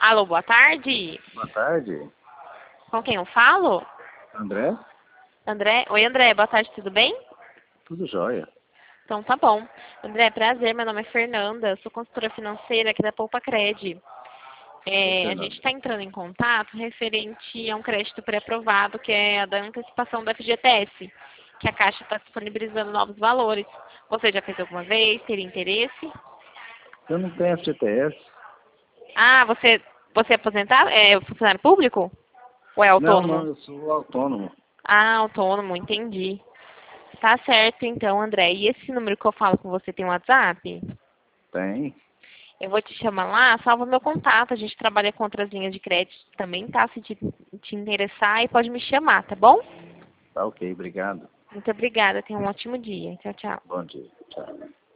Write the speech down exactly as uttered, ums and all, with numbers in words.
Alô, boa tarde. Boa tarde. Com quem eu falo? André? André? Oi, André, boa tarde, tudo bem? Tudo jóia. Então tá bom. André, prazer, meu nome é Fernanda, sou consultora financeira aqui da Poupa Cred. Oi, É, a gente Fernando. está entrando em contato referente a um crédito pré-aprovado, que é a da antecipação do F G T S, que a Caixa está disponibilizando novos valores. Você já fez alguma vez? Teria interesse? Eu não tenho F G T S. Ah, você, você é aposentado? É funcionário público? Ou é Não, autônomo? não, eu sou autônomo. Ah, autônomo, entendi. Tá certo então, André. E esse número que eu falo com você tem um WhatsApp? Tem. Eu vou te chamar lá, salva meu contato. A gente trabalha com outras linhas de crédito também, tá? Se te, te interessar, e pode me chamar, tá bom? Tá ok, obrigado. Muito obrigada. Tenha um ótimo dia. Tchau, tchau. Bom dia. Tchau.